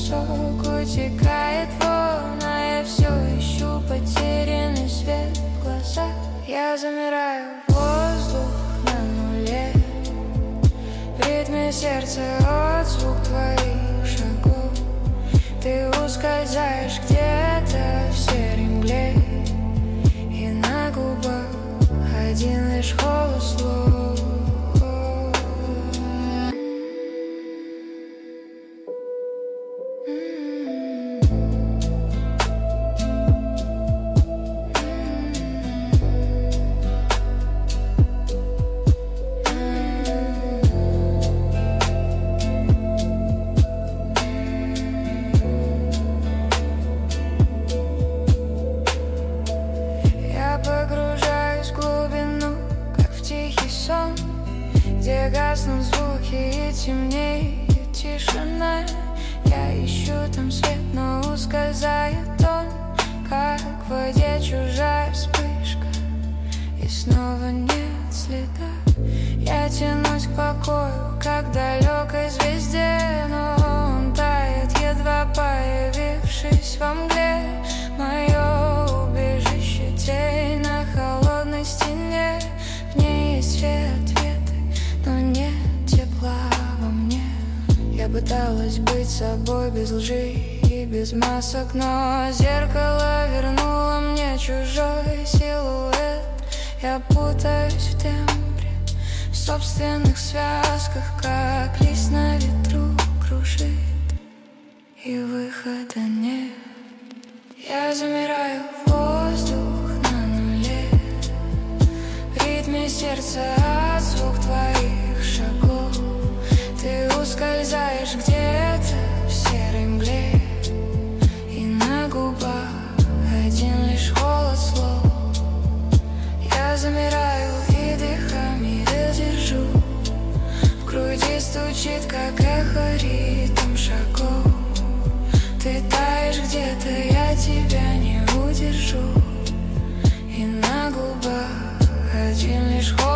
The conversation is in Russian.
песок, утекает вон, а я все ищу потерянный свет в глазах. Я замираю, воздух на нуле, в ритме сердца отзвук твоих шагов. Ты ускользаешь где-то в серой мгле, и на губах один лишь голос слов. Где гаснут звуки и темнеет тишина. Я ищу там свет, но ускользает он, как в воде чужая вспышка, и снова нет следа. Я тянусь к покою, как далекой звезде, но он тает, едва появившись во мгле. Мое убежище — тень на холодной стене. В ней есть все ответы, но нет тепла во мне. Я пыталась быть собой без лжи и без масок, но зеркало вернуло мне чужой силуэт. Я путаюсь в тембре, в собственных связках, как лист на ветру кружит, и выхода нет. Я замираю, воздух на нуле, в ритме сердца звук твоих шагов. Ты ускользаешь где-то в серой мгле, и на губах один лишь голос слов. Я замираю и дыхание держу, в груди стучит, как эхо, ритм шагов. Ты таешь где-то, я тебя не удержу, и на губах один лишь голос.